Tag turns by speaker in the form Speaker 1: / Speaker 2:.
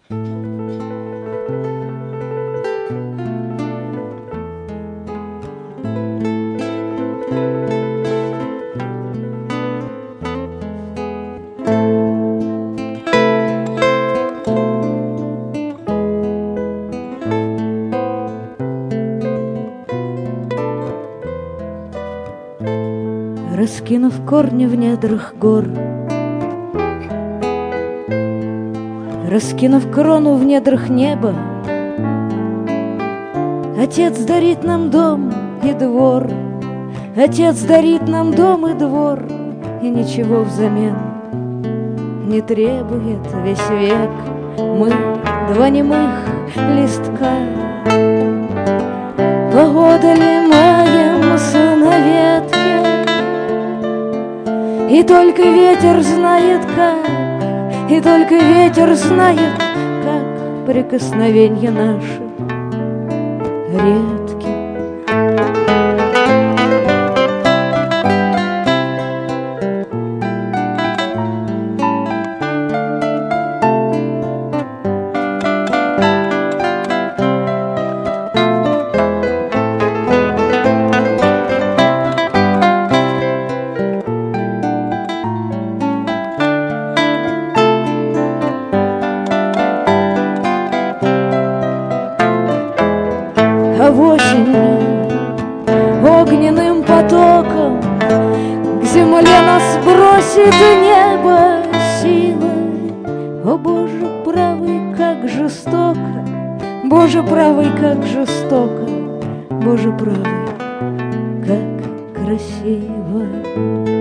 Speaker 1: Раскинув корни в недрах гор, раскинув крону в недрах неба, Отец дарит нам дом и двор, Отец дарит нам дом и двор, и ничего взамен не требует весь век. Мы два немых листка, погода ли маемся на ветке, и только ветер знает как, и только ветер знает, как прикосновенья наши редки. А в осень огненным потоком к земле нас бросит небо силой. О, Боже правый, как жестоко, Боже правый, как жестоко, Боже правый, как красиво.